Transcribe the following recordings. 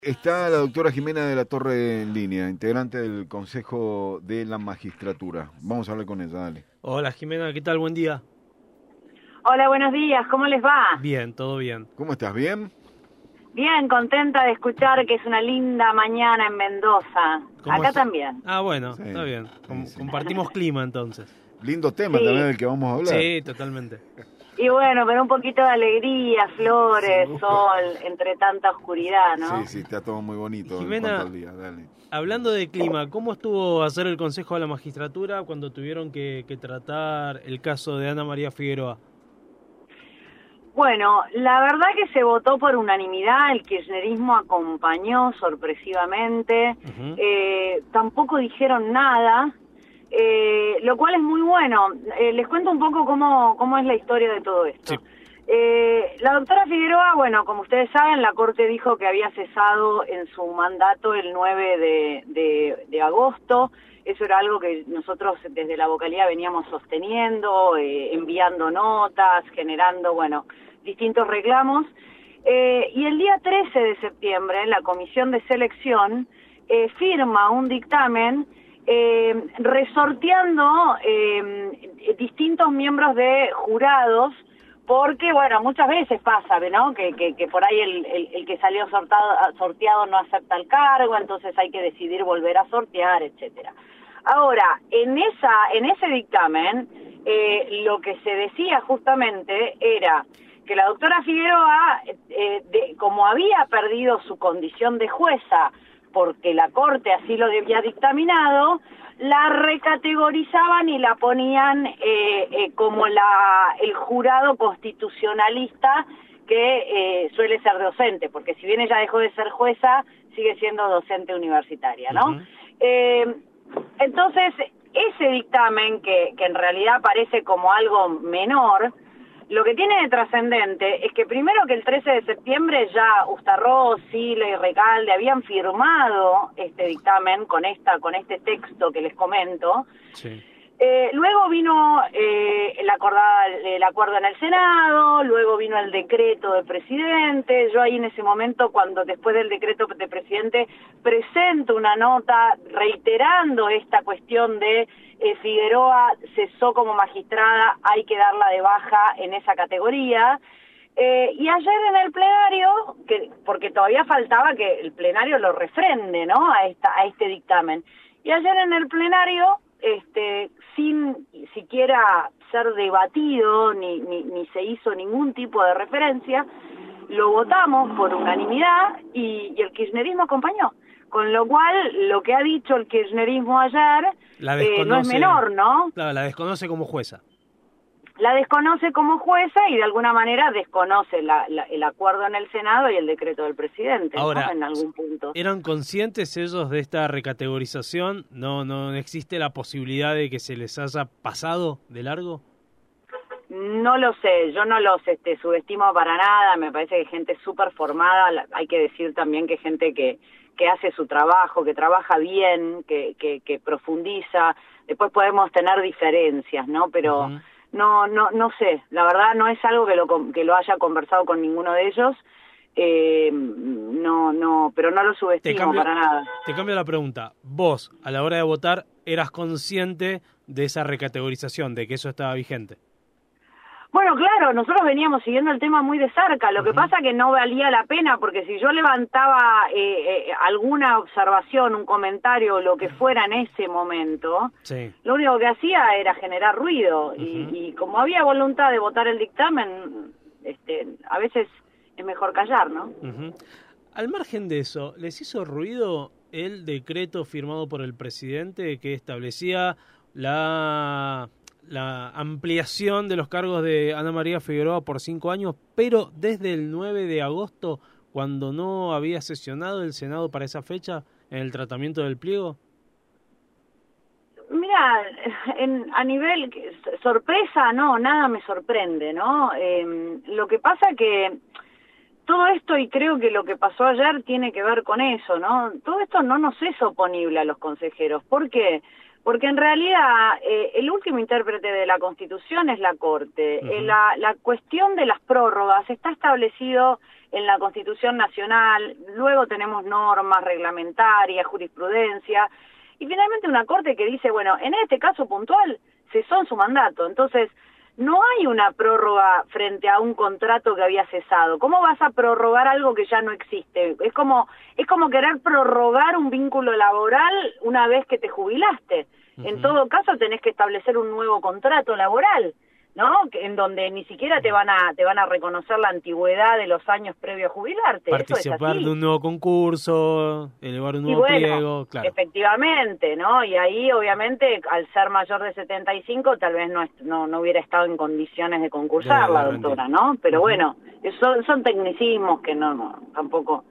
Está la doctora Jimena de la Torre en línea, integrante del Consejo de la Magistratura. Vamos a hablar con ella, dale. Hola Jimena, ¿qué tal? Buen día. Hola, buenos días, ¿cómo les va? Bien, todo bien. ¿Cómo estás? ¿Bien? Bien, contenta de escuchar que es una linda mañana en Mendoza. Acá también. Ah, bueno, Sí, está bien. sí. Compartimos clima entonces. Lindo tema Sí. también del que vamos a hablar. Sí, totalmente. Y bueno, pero un poquito de alegría, flores, Seguro. sol, entre tanta oscuridad, ¿no? Sí, está todo muy bonito Jimena, en cuanto al día, dale. Hablando de clima, ¿cómo estuvo hacer el Consejo de la Magistratura cuando tuvieron que tratar el caso de Ana María Figueroa? Bueno, la verdad que se votó por unanimidad, el kirchnerismo acompañó sorpresivamente, tampoco dijeron nada, lo cual es muy bueno. Les cuento un poco cómo es la historia de todo esto. Sí. La doctora Figueroa, bueno, como ustedes saben, la Corte dijo que había cesado en su mandato el 9 de agosto. Eso era algo que nosotros desde la vocalía veníamos sosteniendo, enviando notas, generando, bueno, distintos reclamos. Y el día 13 de septiembre, la Comisión de Selección firma un dictamen resorteando distintos miembros de jurados, porque, bueno, muchas veces pasa, ¿no? Que por ahí el que salió sorteado no acepta el cargo, entonces hay que decidir volver a sortear, etcétera. Ahora, en ese dictamen, lo que se decía justamente era que la doctora Figueroa, como había perdido su condición de jueza, porque la Corte así lo había dictaminado, la recategorizaban y la ponían como el jurado constitucionalista que suele ser docente, porque si bien ella dejó de ser jueza, sigue siendo docente universitaria, ¿no? Entonces, ese dictamen, que en realidad parece como algo menor, lo que tiene de trascendente es que primero que el 13 de septiembre ya Ustarrós, Sila y Recalde habían firmado este dictamen con este texto que les comento. Sí. Luego vino el acuerdo en el Senado, luego vino el decreto del presidente. Yo ahí en ese momento, después del decreto del presidente, presento una nota reiterando esta cuestión de Figueroa cesó como magistrada, hay que darla de baja en esa categoría. Y ayer en el plenario, porque todavía faltaba que el plenario lo refrende, ¿no? a este dictamen. Y ayer en el plenario, sin siquiera ser debatido, ni se hizo ningún tipo de referencia, lo votamos por unanimidad y el kirchnerismo acompañó. Con lo cual, lo que ha dicho el kirchnerismo ayer no es menor, ¿no? Claro, la desconoce como jueza. La desconoce como jueza y de alguna manera desconoce el acuerdo en el Senado y el decreto del presidente. Ahora, ¿no? En algún punto. ¿Eran conscientes ellos de esta recategorización? ¿No existe la posibilidad de que se les haya pasado de largo? No lo sé, yo no los subestimo para nada, me parece que gente súper formada, hay que decir también que gente que hace su trabajo, que trabaja bien, que profundiza. Después podemos tener diferencias, ¿no? Pero no sé, la verdad no es algo que lo haya conversado con ninguno de ellos, pero no lo subestimo para nada. Te cambio la pregunta. Vos, a la hora de votar, ¿eras consciente de esa recategorización, de que eso estaba vigente? Bueno, claro, nosotros veníamos siguiendo el tema muy de cerca, lo que pasa que no valía la pena, porque si yo levantaba alguna observación, un comentario o lo que fuera en ese momento, sí, lo único que hacía era generar ruido, y como había voluntad de votar el dictamen, a veces es mejor callar, ¿no? Al margen de eso, ¿les hizo ruido el decreto firmado por el presidente que establecía la ampliación de los cargos de Ana María Figueroa por 5 años, pero desde el 9 de agosto, cuando no había sesionado el Senado para esa fecha, en el tratamiento del pliego? Mira, a nivel sorpresa, no, nada me sorprende, ¿no? Lo que pasa que todo esto, y creo que lo que pasó ayer tiene que ver con eso, ¿no? Todo esto no nos es oponible a los consejeros. ¿Por qué? Porque en realidad el último intérprete de la Constitución es la Corte. La cuestión de las prórrogas está establecido en la Constitución Nacional, luego tenemos normas reglamentarias, jurisprudencia, y finalmente una Corte que dice, bueno, en este caso puntual, cesó en su mandato, entonces no hay una prórroga frente a un contrato que había cesado. ¿Cómo vas a prorrogar algo que ya no existe? Es como querer prorrogar un vínculo laboral una vez que te jubilaste. En todo caso tenés que establecer un nuevo contrato laboral, ¿no? En donde ni siquiera te van a reconocer la antigüedad de los años previo a jubilarte. Participar de un nuevo concurso, elevar un nuevo pliego, claro. Efectivamente, ¿no? Y ahí obviamente al ser mayor de 75 tal vez no hubiera estado en condiciones de concursar la doctora, ¿no? Pero bueno, son tecnicismos que no tampoco.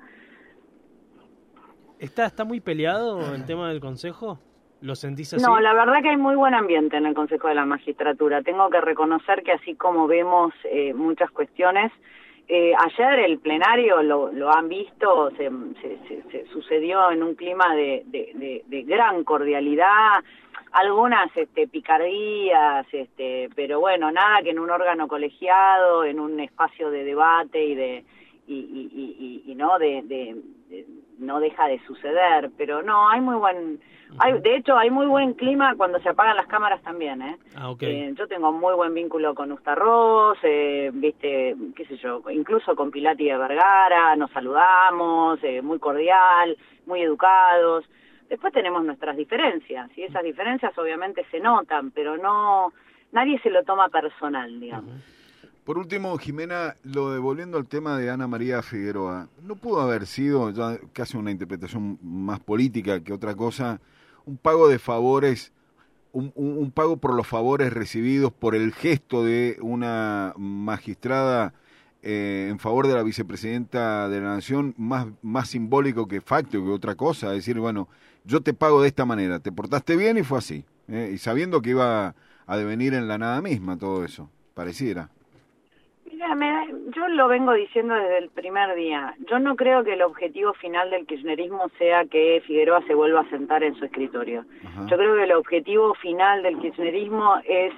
¿Está muy peleado el tema del Consejo? ¿Lo sentís así? No, la verdad que hay muy buen ambiente en el Consejo de la Magistratura. Tengo que reconocer que así como vemos muchas cuestiones, ayer el plenario lo han visto, se sucedió en un clima de gran cordialidad, algunas picardías, pero bueno, nada que en un órgano colegiado, en un espacio de debate y no deja de suceder, pero no, hay muy buen... de hecho, hay muy buen clima cuando se apagan las cámaras también, ¿eh? Okay. Yo tengo muy buen vínculo con Ustarroz, viste, qué sé yo, incluso con Pilati de Vergara, nos saludamos, muy cordial, muy educados. Después tenemos nuestras diferencias, y esas diferencias obviamente se notan, pero nadie se lo toma personal, digamos. Por último, Jimena, volviendo al tema de Ana María Figueroa, ¿no pudo haber sido, ya casi una interpretación más política que otra cosa, un pago de favores, un pago por los favores recibidos por el gesto de una magistrada en favor de la vicepresidenta de la Nación, más simbólico que facto, que otra cosa? Es decir, bueno, yo te pago de esta manera, te portaste bien y fue así, y sabiendo que iba a devenir en la nada misma todo eso, pareciera. Mira, yo lo vengo diciendo desde el primer día. Yo no creo que el objetivo final del kirchnerismo sea que Figueroa se vuelva a sentar en su escritorio. Ajá. Yo creo que el objetivo final del kirchnerismo es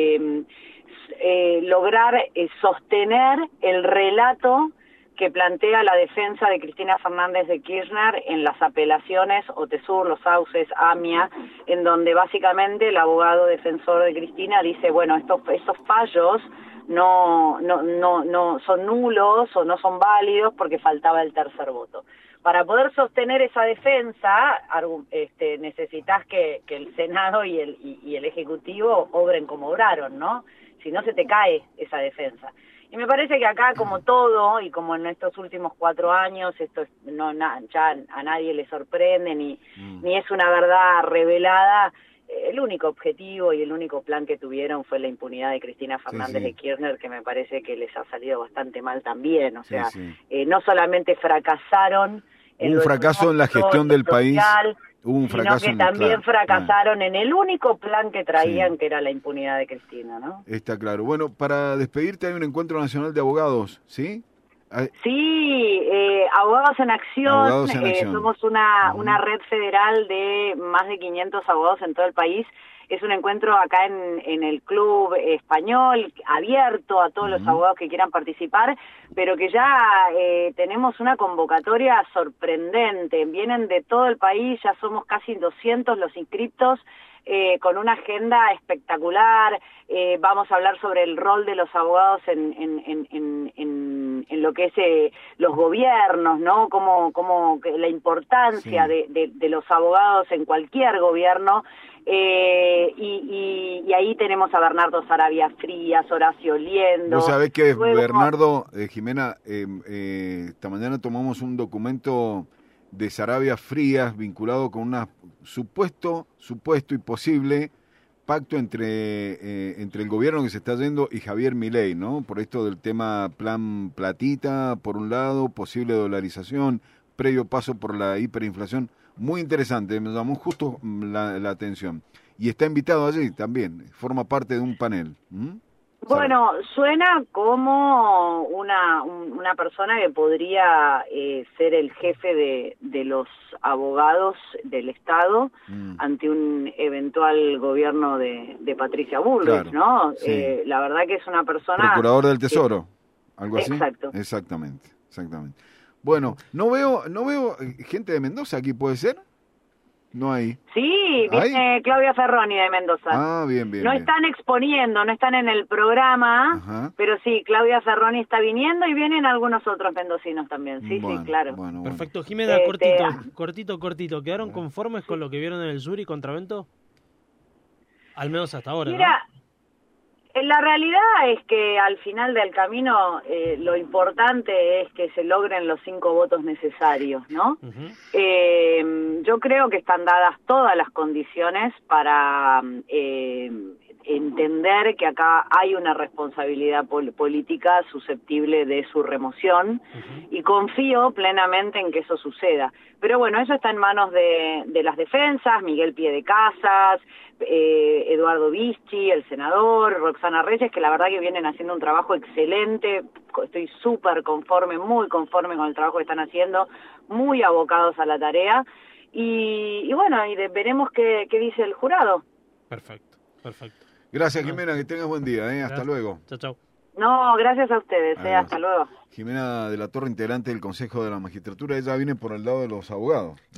lograr sostener el relato que plantea la defensa de Cristina Fernández de Kirchner en las apelaciones OTESUR, Los Sauces, AMIA, en donde básicamente el abogado defensor de Cristina dice, bueno, estos fallos no son nulos o no son válidos porque faltaba el tercer voto. Para poder sostener esa defensa, necesitas que el Senado y el Ejecutivo obren como obraron, ¿no? Si no, se te cae esa defensa. Y me parece que acá, como todo, y como en estos últimos 4 años, esto ya a nadie le sorprende, ni es una verdad revelada. El único objetivo y el único plan que tuvieron fue la impunidad de Cristina Fernández de Kirchner, que me parece que les ha salido bastante mal también. O sea, no solamente fracasaron... Hubo un fracaso en la gestión del país, hubo un fracaso sino que también fracasaron en el único plan que traían, que era la impunidad de Cristina, ¿no? Está claro. Bueno, para despedirte hay un encuentro nacional de abogados, ¿sí? Sí, Abogados en Acción, somos una red federal de más de 500 abogados en todo el país. Es un encuentro acá en el Club Español, abierto a todos los abogados que quieran participar, pero que ya tenemos una convocatoria sorprendente. Vienen de todo el país, ya somos casi 200 los inscriptos, con una agenda espectacular. Vamos a hablar sobre el rol de los abogados en lo que es los gobiernos, ¿no? Como la importancia de los abogados en cualquier gobierno. Y ahí tenemos a Bernardo Sarabia Frías, Horacio Liendo. Vos sabés que Bernardo, Jimena, esta mañana tomamos un documento de Sarabia Frías vinculado con una supuesto y posible pacto entre el gobierno que se está yendo y Javier Milei, ¿no? Por esto del tema plan platita, por un lado, posible dolarización, previo paso por la hiperinflación. Muy interesante, me llamó justo la atención. Y está invitado allí también, forma parte de un panel. Bueno, suena como una persona que podría ser el jefe de los abogados del Estado ante un eventual gobierno de Patricia Bullrich, ¿no? Sí. La verdad que es una persona... Procurador del Tesoro, algo así. Exacto. Exactamente. exactamente. Bueno, no veo gente de Mendoza aquí, ¿puede ser? No hay. Sí, viene Claudia Ferroni de Mendoza. Ah, bien. No están exponiendo, no están en el programa, Ajá. pero sí, Claudia Ferroni está viniendo y vienen algunos otros mendocinos también. Sí, Bueno, sí, claro. Bueno. Perfecto. Jimena, cortito. ¿Quedaron conformes con lo que vieron en el sur y Contravento? Al menos hasta ahora, Mira, ¿no? la realidad es que al final del camino lo importante es que se logren los 5 votos necesarios, ¿no? Yo creo que están dadas todas las condiciones para entender que acá hay una responsabilidad política susceptible de su remoción y confío plenamente en que eso suceda. Pero bueno, eso está en manos de las defensas, Miguel Piedecasas, Eduardo Vicchi, el senador, Roxana Reyes, que la verdad que vienen haciendo un trabajo excelente. Estoy súper conforme, muy conforme con el trabajo que están haciendo, muy abocados a la tarea. Y bueno, veremos qué dice el jurado. Perfecto. Gracias, Jimena, que tengas buen día, hasta luego. Chao. No, gracias a ustedes, hasta luego. Jimena de la Torre, integrante del Consejo de la Magistratura, ella viene por el lado de los abogados.